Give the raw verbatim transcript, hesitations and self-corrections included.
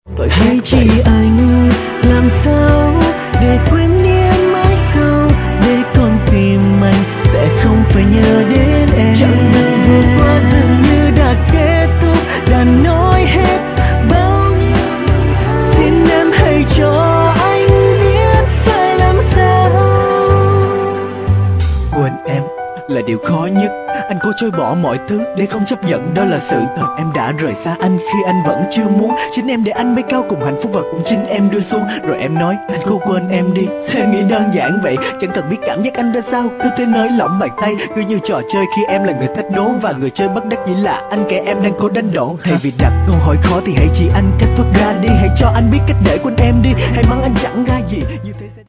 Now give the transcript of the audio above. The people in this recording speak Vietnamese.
Vậy hay chỉ anh làm sao để quên đi em mãi sau, để còn tìm anh sẽ không phải nhớ đến em. Chẳng được vừa qua dường như đã kết thúc, đã nói hết bao nhiêu. Xin em hãy cho anh biết phải làm sao. Quên em là điều khó nhất. Anh cố chối bỏ mọi thứ để không chấp nhận đó là sự thật. Em đã rời xa anh khi anh vẫn chưa muốn. Chính em để anh bay cao cùng hạnh phúc và cũng chính em đưa xuống. Rồi em nói anh cố quên em đi. Em nghĩ đơn giản vậy, chẳng cần biết cảm giác anh ra sao. Cứ thế nới lỏng bàn tay, cứ như trò chơi khi em là người thách đố và người chơi bất đắc dĩ là anh, kẻ em đang cố đánh đổ. Thay vì đặt câu hỏi khó thì hãy chỉ anh cách thoát ra đi. Hãy cho anh biết cách để quên em đi. Hãy mắng anh chẳng ra gì như thế.